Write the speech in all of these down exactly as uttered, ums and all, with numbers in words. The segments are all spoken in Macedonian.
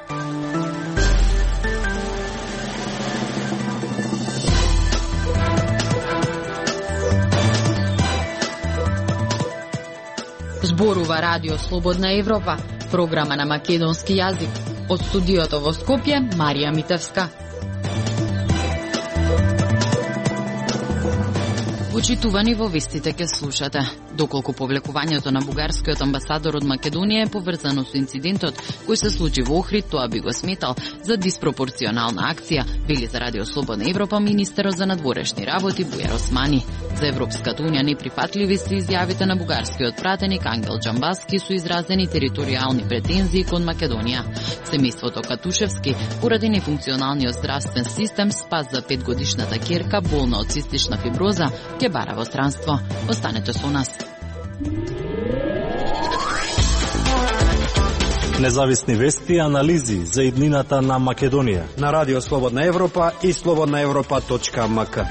Зборува Радио Слободна Европа, програма на македонски јазик. Од студиото во Скопје, Марија Митевска. Почитувани во вестите ке слушате. Доколку повлекувањето на бугарскиот амбасадор од Македонија е поврзано со инцидентот кој се случи во Охрид, тоа би го сметал за диспропорционална акција, вели за Радио Слободна Европа министерот за надворешни работи Бујар Османи. За Европската унија неприфатливи се изјавите на бугарскиот пратеник Ангел Џамбаски со изразени територијални претензии кон Македонија. Семејството Катушевски, поради нефункционалниот здравствен систем, спас за петгодишната ќерка болна од цистична фиброза, ќе бара во странство. Останете со нас. Независни вести и анализи за иднината на Македонија на Радио Слободна Европа и слободна европа точка ем ка.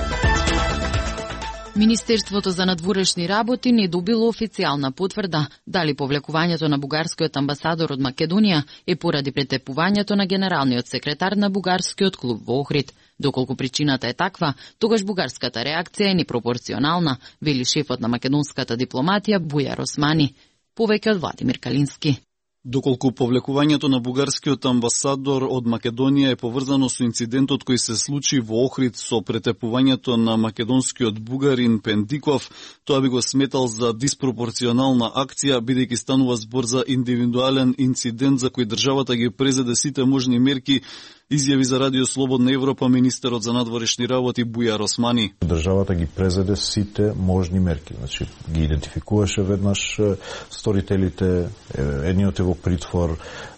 Министерството за надворешни работи не добило официјална потврда дали повлекувањето на бугарскиот амбасадор од Македонија е поради претепувањето на генералниот секретар на бугарскиот клуб во Охрид. Доколку причината е таква, тогаш бугарската реакција е непропорционална, вели шефот на македонската дипломатија Бујар Османи. Повеќе од Владимир Калински. Доколку повлекувањето на бугарскиот амбасадор од Македонија е поврзано со инцидентот кој се случи во Охрид со претепувањето на македонскиот бугарин Пендиков, тоа би го сметал за диспропорционална акција, бидејќи станува збор за индивидуален инцидент за кој државата ги презеде сите можни мерки, изјави за Радио Слободна Европа министерот за надворешни работи Бујар Османи. Државата ги презеде сите можни мерки, значи ги идентификуваше веднаш сторителите, едниот е во притвор,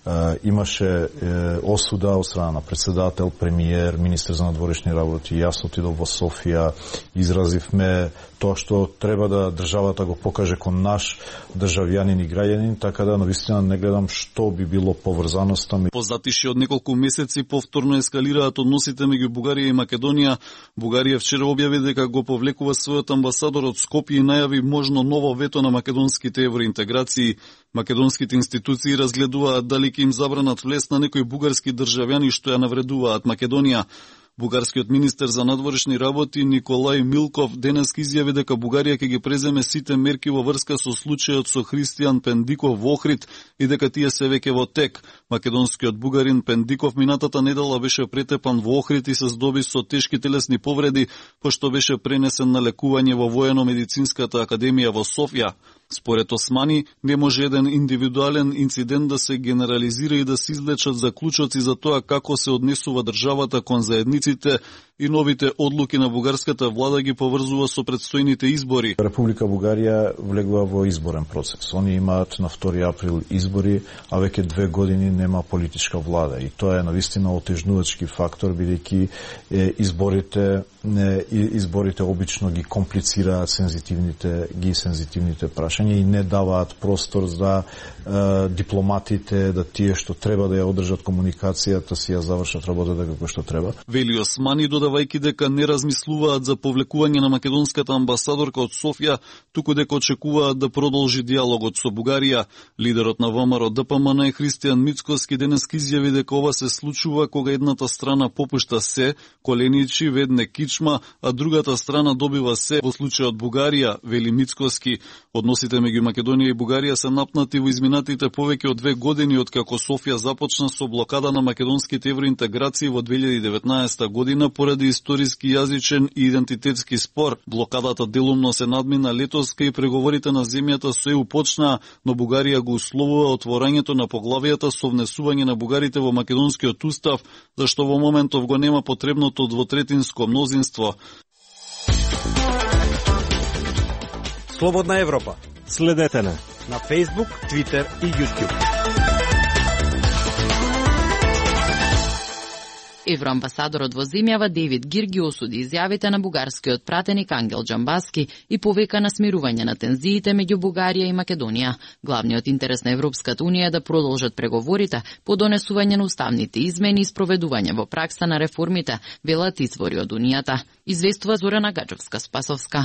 имаше осуда од страна на председател, премиер, министер за надворешни работи. Јас отидов во Софија, изразивме тоа што треба да државата го покаже кон наш државјанин и граѓанин, така да навистина не гледам што би било поврзаноста. По затиши од неколку месеци повторно ескалираат односите меѓу Бугарија и Македонија. Бугарија вчера објави дека го повлекува својот амбасадор од Скопје и најави можно ново вето на македонските евроинтеграции. Македонските институции разгледуваат дали ќе им забранат влез на некои бугарски државјани што ја навредуваат Македонија. Бугарскиот министер за надворешни работи Николај Милков денес изјави дека Бугарија ќе ги преземе сите мерки во врска со случајот со Христијан Пендиков во Охрид и дека тие се веќе во тек. Македонскиот бугарин Пендиков минатата недела беше претепан во Охрид и се здоби со тешки телесни повреди, пошто беше пренесен на лекување во Воено-медицинската академија во Софија. Според Османи, не може еден индивидуален инцидент да се генерализира и да се извлечат заклучоци за тоа како се однесува државата кон заедниците и новите одлуки на бугарската влада ги поврзува со предстојните избори. Република Бугарија влегува во изборен процес. Они имаат на втори април избори, а веќе две години нема политичка влада. И тоа е навистина отежнувачки фактор, бидејќи изборите изборите обично ги комплицираат сензитивните ги сензитивните прашања и не даваат простор за е, дипломатите да тие што треба да ја одржат комуникацијата си ја завршат работата како што треба. Вели Османи, додавајќи дека не размислуваат за повлекување на македонската амбасадорка од Софија, туку дека очекуваат да продолжи диалогот со Бугарија. Лидерот на ВМРО Д П М Н Христијан Мицкоски денес изјави дека ова се случува кога едната страна попушта се, коленичи, ведне кичма, а другата страна добива се. Во случајот Бугарија, вели Мицкоски, односите меѓу Македонија и Бугарија се напнати во изминатите повеќе од две години откако Софија започна со блокада на македонските евроинтеграции во две илјади и деветнаесета година поради историски јазичен и идентитетски спор. Блокадата делумно се надмина летос кај преговорите на земјата со Е У почнаа, но Бугарија го условува отворањето на поглавијата со внесување на бугарите во македонскиот устав, зашто во моментов го нема потребното двотретинско мнозинство. Слободна Европа. Следете на на Facebook, Twitter и YouTube. Евроамбасадорот во земјава Девид Гирги осуди изјавите на бугарскиот пратеник Ангел Џамбаски и повика на смирување на тензиите меѓу Бугарија и Македонија. Главниот интерес на Европската унија е да продолжат преговорите по донесување на уставните измени и спроведување во пракса на реформите, велат извори од Унијата. Известува Зорана Гаджовска-Спасовска.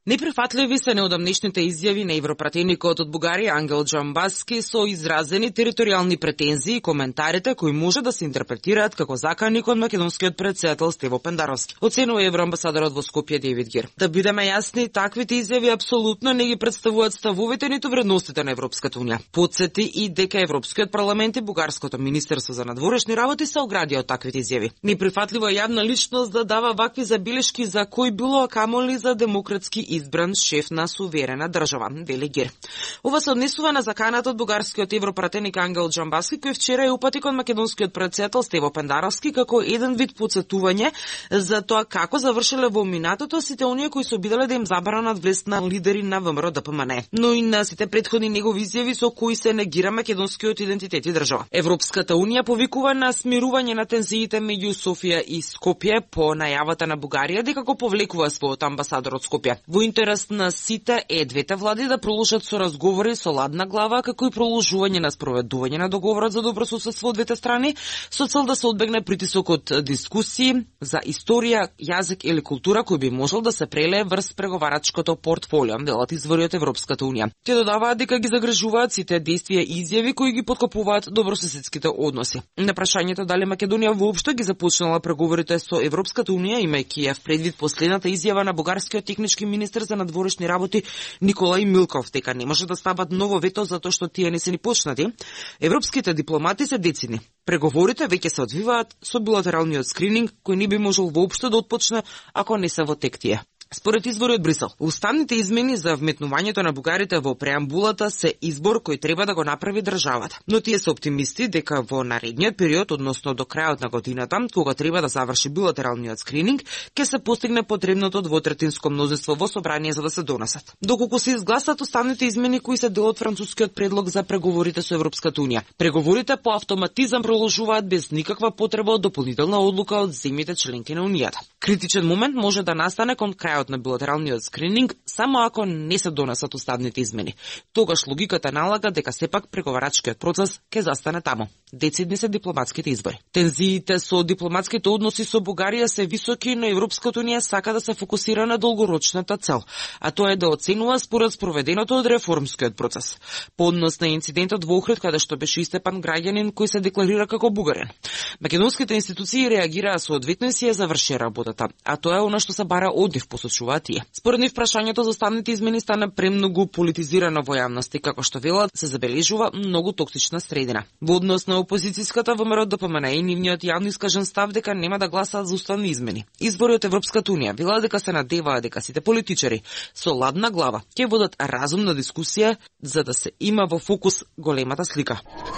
Неприфатливи се неодамнешните изјави на европратеникот од Бугарија Ангел Џамбаски со изразени територијални претензии и коментарите кои може да се интерпретираат како заканик од македонскиот претседател Стево Пендаровски. Оценува евроамбасадорот во Скопје Девид Гир. Да бидеме јасни, таквите изјави апсолутно не ги представуваат ставовите ниту вредностите на Европската унија. Потсети и дека Европскиот парламент и Бугарското министерство за надворешни работи се оградија од таквите изјави. Неприфатливо е јавна личност да дава вакви забелешки за кој било, а камоли за демократски избран шеф на суверена држава, вели Гир. Ова се однесува на заканата од бугарскиот европратеник Ангел Џамбаски, кој вчера ја упати кон македонскиот претседател Стево Пендаровски како еден вид потсетување за тоа како завршиле во минатото сите оние кои се обиделе да им забранат влез на лидери на ВМРО Д П М Н, но и на сите претходни негови изјави со кои се негира македонскиот идентитет и држава. Европската унија повикува на смирување на тензиите меѓу Софија и Скопје по најавата на Бугарија дека го повлекува својот амбасадор од Скопје. Во интерес на сите е двете влади да продолжат со разговори со ладна глава, како и продолжување на спроведување на договорот за добрососедство од двете страни, со цел да се одбегне притисок од дискусии за историја, јазик или култура кој би можел да се прелее врз преговарачкото портфолио, велат извори од Европската унија. Те додаваат дека ги загрижуваат сите действија и изјави кои ги подкопуваат добрососедските односи. На прашањето дали Македонија воопшто ги започнала преговорите со Европската унија, имајќи ја предвид последната изјава на бугарскиот технички министер за надворешни работи Николај Милков дека не може да стават ново вето затоа што тие не се ни почнати, европските дипломати се децидни. Преговорите веќе се одвиваат со билатералниот скрининг кој не би можел воопшто да отпочне ако не се во тек тие. Според извори од Брисел, уставните измени за вметнувањето на бугарите во преамбулата се избор кој треба да го направи државата. Но тие се оптимисти дека во наредниот период, односно до крајот на годината, кога треба да заврши билатералниот скрининг, ќе се постигне потребното двотретинско мнозинство во собрание за да се донесат. Доколку се изгласат уставните измени кои се дел од францускиот предлог за преговорите со Европската унија, преговорите по автоматизам продолжуваат без никаква потреба од дополнителна одлука од земјите членки на унијата. Критичен момент може да настане кон крајот на билатералниот скрининг само ако не се донесат уставните измени. Тогаш логиката налага дека сепак преговарачкиот процес ќе застане таму. Децидни се дипломатските избори. Тензиите со дипломатските односи со Бугарија се високи, но Европската унија сака да се фокусира на долгорочната цел, а тоа е да оценува според спроведеното од реформскиот процес. По однос на инцидентот во Охрид, каде што беше истепан граѓанин кој се декларира како бугарин. Македонските институции реагираа соодветно и си ја завршија работата, а тоа е она што се бара од нив, посочуваат тие. Според нив прашањето за уставните измени стана премногу политизирано во јавност и како што велат се забележува многу токсична средина. Во однос на опозицијската ВМРО Д П М Н и нивниот јавно искажен став дека нема да гласаат за уставни измени. Извори од Европската унија велат дека се надеваат дека сите политичари со ладна глава ќе водат разумна дискусија за да се има во фокус големата слика.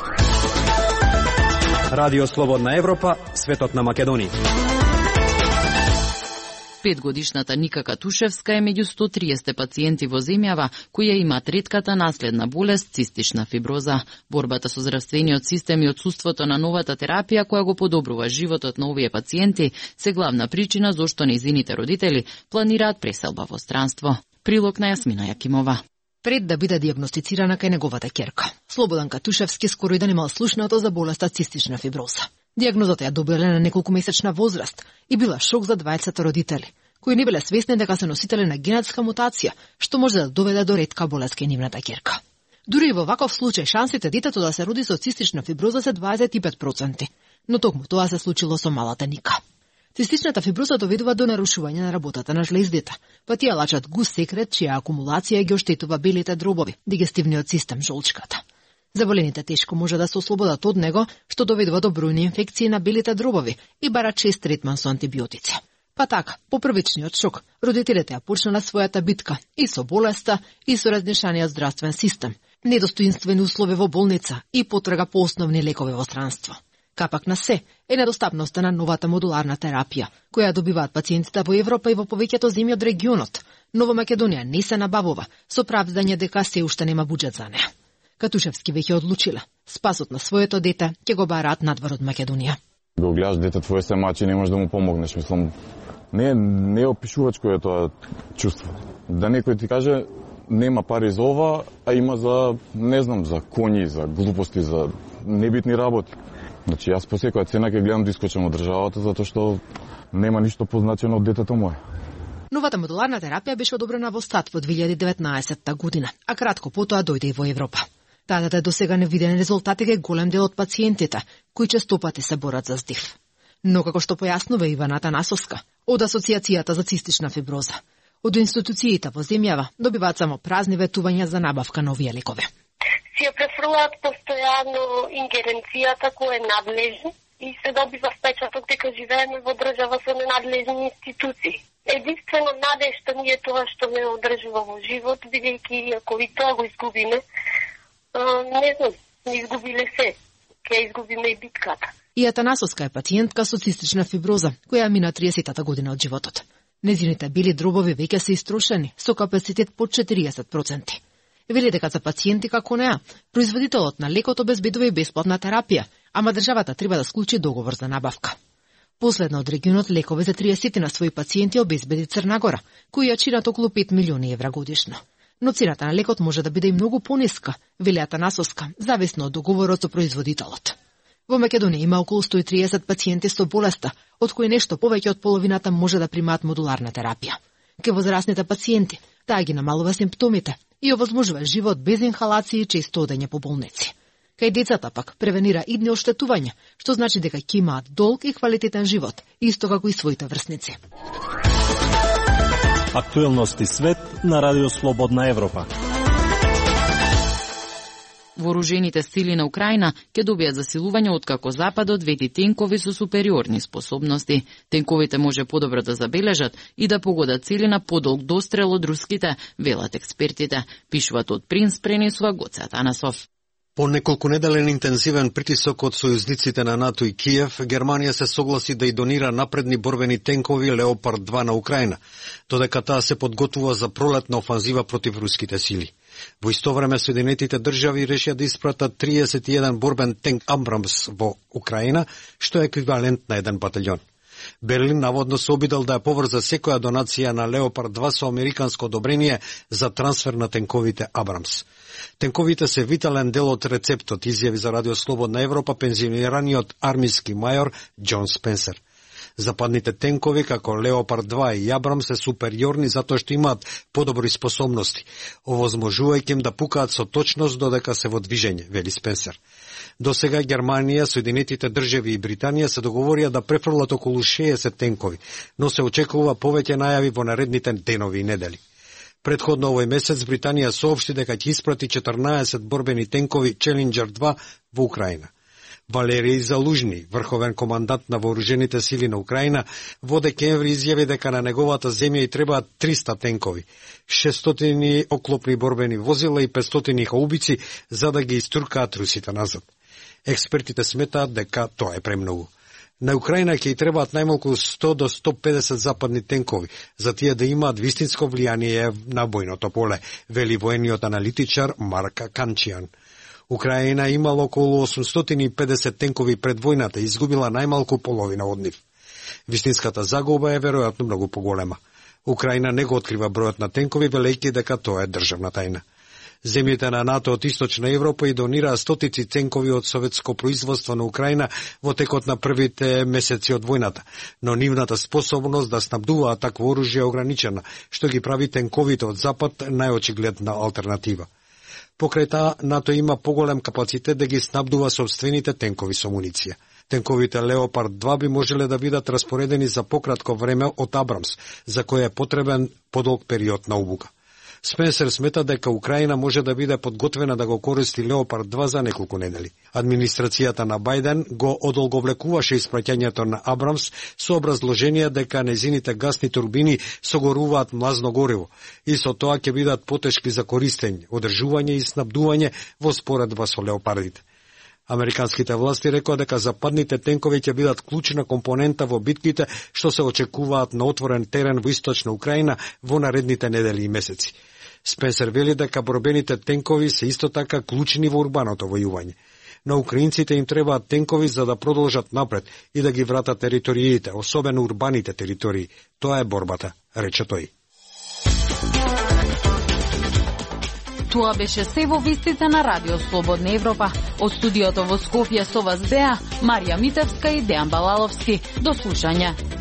Радио Слободна Европа, светот на Македонија. Петгодишната Ника Катушевска е меѓу сто триесет пациенти во земјава кои ја имаат ретката наследна болест цистична фиброза. Борбата со здравствениот систем и отсуството на новата терапија која го подобрува животот на овие пациенти се главна причина зошто нејзините родители планираат преселба во странство. Прилог на Јасмина Јакимова. Пред да биде дијагностицирана кај неговата ќерка, Слободан Катушевски скоро и да немал слушнато за болеста цистична фиброза. Дијагнозата ја добиле на неколку месечна возраст и била шок за дваесет родители, кои не биле свесни дека се носители на генетска мутација, што може да доведе до ретка болест кај нивната ќерка. Дури и во ваков случај шансите детето да се роди со цистична фиброза се дваесет и пет проценти, но токму тоа се случило со малата Ника. Цистичната фиброза доведува до нарушување на работата на жлездите, па тие лачат густ секрет чија акумулација ги оштетува белите дробови, дигестивниот систем, жолчката. Заболените тешко може да се ослободат од него, што доведува до бројни инфекции на белите дробови и бара чест третман со антибиотици. Па така, по првичниот шок, родителите ја почнале својата битка и со болеста, и со разнешаниот здравствен систем, недостоинствени услови во болница и потрага по основни лекови во странство. Капак на се е недостапноста на новата модуларна терапија, која добиваат пациентите во Европа и во повеќето земји од регионот, но во Македонија не се набавува, со правдање дека се уште нема буџет за неа. Катушевски веќе одлучила, спасот на своето дете ќе го бараат надвор од Македонија. Го гледаш дете твое се мачи, не можеш да му помогнеш, мислам, не не е опишувачко е тоа чувство. Да некој ти каже нема пари за ова, а има за, не знам, за коњи, за глупости, за небитни работи. Значи, јас по секоја цена ќе гледам да искочам од државата, затоа што нема ништо позначено од детето мое. Новата модуларна терапија беше одобрена во САД во две илјади и деветнаесетта година, а кратко потоа дојде и во Европа. Тадата е досега невиден резултат и голем дел од пациентите, кои честопати се борат за здив. Но како што појаснува Ивана Атанасовска од Асоциацијата за цистична фиброза, од институциите во земјава добиваат само празни ветувања за набавка на овие лекови. Си ја префрлаат постојано ингеренцијата која е надлежна и се добива впечаток дека живееме во држава со ненадлежни институции. Единствено надежта ни е тоа што ме одржува во живот, бидејќи ако и тоа го изгубиме, не знам, не изгубиле се, ќе изгубиме и битката. И Атанасовска е пациентка со цистична фиброза, која мина триесеттата година од животот. Незините бели дробови веќе се истрошени, со капацитет под четириесет проценти. Вели дека за пациенти како неа, производителот на лекот обезбедува и бесплатна терапија, ама државата треба да склучи договор за набавка. Последно од регионот лекови за триесет на своји пациенти обезбеди Црна Гора, кои ја чинат околу пет милиони евра годишно. Но цената на лекот може да биде и многу пониска, вели Атанасовска, зависно од договорот со производителот. Во Македонија има околу сто и триесет пациенти со болеста, од кои нешто повеќе од половината може да примаат модуларна терапија. Ке возрастните пациенти, таа ги намалува симптомите и овозможува живот без инхалации и често одење по болници. Кај децата пак превенира идни оштетувања, што значи дека ќе имаат долг и квалитетен живот, исто како и своите врсници. Актуелности свет на Радио Слободна Европа. Вооружените сили на Украина ќе добијат засилување откако Западот вети тенкови со супериорни способности. Тенковите може подобро да забележат и да погодат цели на подолг дострел од руските, велат експертите, пишуваат од Принц, пренесува Гоце Атанасов. По неколку неделен интензивен притисок од сојузниците на НАТО и Киев, Германија се согласи да и донира напредни борбени тенкови Леопард два на Украина, додека таа се подготвува за пролетна офанзива против руските сили. Во исто време Соединетите држави решија да испратат триесет и еден борбен тенк Абрамс во Украина, што е еквивалент на еден батальон. Берлин наводно се обидел да ја поврза секоја донација на Леопард два со американско одобрение за трансфер на тенковите Абрамс. Тенковите се витален дел од рецептот, изјави за Радио Слободна Европа пензионираниот армиски мајор Џон Спенсер. Западните тенкови, како Леопард два и Абрам, се супериорни затоа што имаат подобри способности, овозможувајќи им да пукаат со точност додека се во движење, вели Спенсер. До сега Германија, Соединетите држави и Британија се договорија да префрлат околу шеесет тенкови, но се очекува повеќе најави во наредните денови и недели. Предходно овој месец Британија соопшти дека ќе испрати четрнаесет борбени тенкови Челенџер два во Украина. Валериј Залужни, врховен командант на вооружените сили на Украина, во декември изјави дека на неговата земја и требаат триста тенкови, шестстотини оклопни борбени возила и петстотини хаубици за да ги истуркаат русите назад. Експертите сметаат дека тоа е премногу. На Украина ќе и требаат најмалку сто до сто педесет западни тенкови, за тие да имаат вистинско влијание на бојното поле, вели воениот аналитичар Марк Канчијан. Украина имала околу осумстотини и педесет тенкови пред војната и изгубила најмалку половина од нив. Вистинската загуба е веројатно многу поголема. Украина не го открива бројот на тенкови, велејќи дека тоа е државна тајна. Земјите на НАТО од Источна Европа и донираа стотици тенкови од советско производство на Украина во текот на првите месеци од војната, но нивната способност да снабдуваат такво оружје е ограничена, што ги прави тенковите од Запад најочигледна алтернатива. Покрај таа, НАТО има поголем капацитет да ги снабдува собствените тенкови со муниција. Тенковите Леопард два би можеле да бидат распоредени за пократко време од Абрамс, за кој е потребен подолг период на обука. Спенсер смета дека Украина може да биде подготвена да го користи Леопард два за неколку недели. Администрацијата на Бајден го одолговлекуваше испраќањето на Абрамс со образложение дека незините гасни турбини согоруваат млазно гориво и со тоа ќе бидат потешки за користење, одржување и снабдување во споредба со леопардите. Американските власти рекоа дека западните тенкови ќе бидат клучна компонента во битките што се очекуваат на отворен терен во Источна Украина во наредните недели и месеци. Спенсер вели дека борбените тенкови се исто така клучни во урбаното војување. На украинците им требаат тенкови за да продолжат напред и да ги вратат териториите, особено урбаните територии. Тоа е борбата, рече тој. Тоа беше се во вестите на Радио Слободна Европа. Од студиото во Скопје со вас беа Марија Митевска и Дејан Балаловски. До слушање.